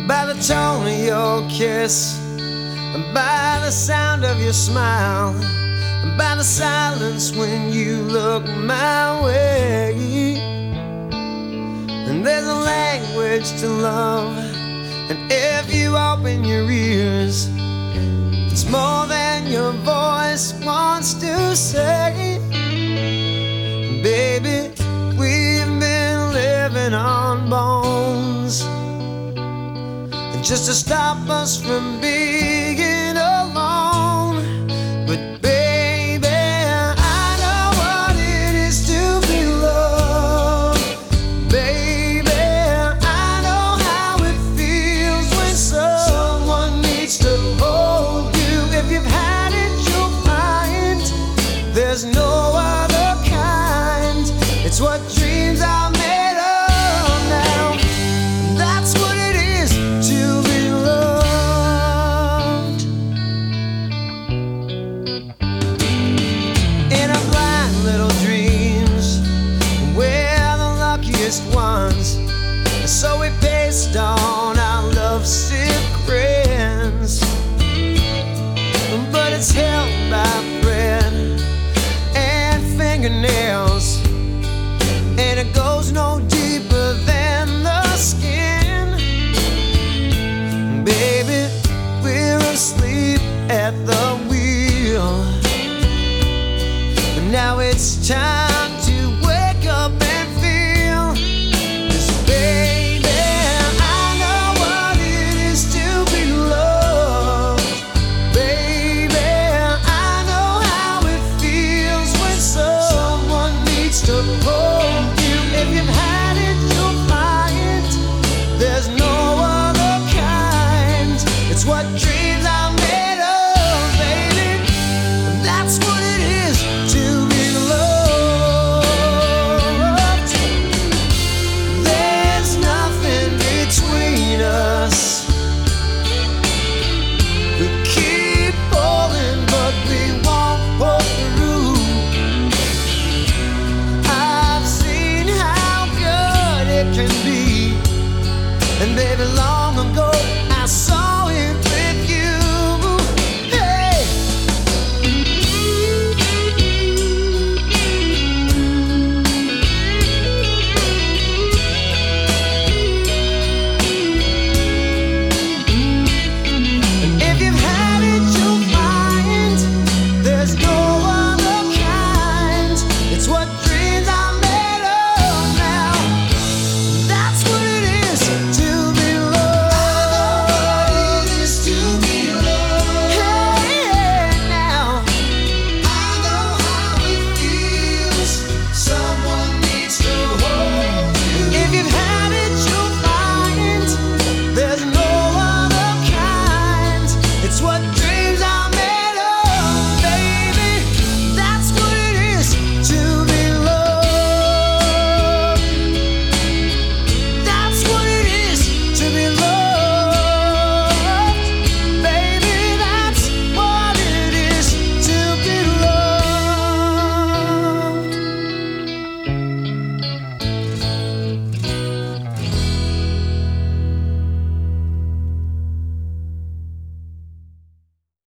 by the tone of your kiss, by the sound of your smile, by the silence when you look my way. And there's a language to love, and if you open your ears, it's more than your voice wants to say. Baby, we've been living on bones, and just to stop us from being